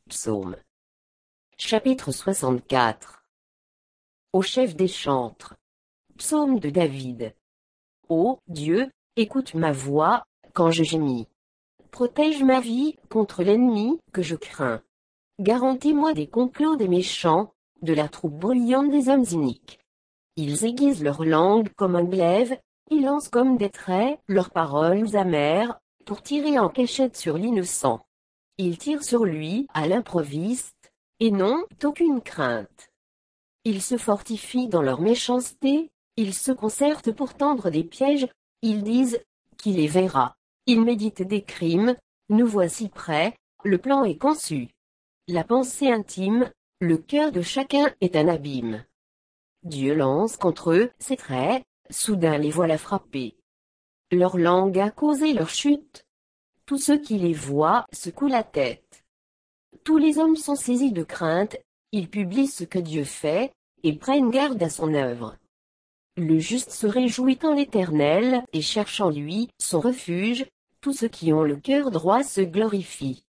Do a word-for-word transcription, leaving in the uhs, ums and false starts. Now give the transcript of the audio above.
Psaume. Chapitre soixante-quatre. Au chef des chantres. Psaume de David. Ô Dieu, écoute ma voix, quand je gémis. Protège ma vie contre l'ennemi que je crains. Garantis-moi des complots des méchants, de la troupe bruyante des hommes iniques. Ils aiguisent leur langue comme un glaive, ils lancent comme des traits leurs paroles amères, pour tirer en cachette sur l'innocent. Ils tirent sur lui à l'improviste, et n'ont aucune crainte. Ils se fortifient dans leur méchanceté, ils se concertent pour tendre des pièges, ils disent, qui les verra. Ils méditent des crimes, nous voici prêts, le plan est conçu. La pensée intime, le cœur de chacun est un abîme. Dieu lance contre eux ses traits, soudain les voilà frappés. Leur langue a causé leur chute. Tous ceux qui les voient secouent la tête. Tous les hommes sont saisis de crainte, ils publient ce que Dieu fait, et prennent garde à son œuvre. Le juste se réjouit en l'Éternel, et cherche en lui son refuge, tous ceux qui ont le cœur droit se glorifient.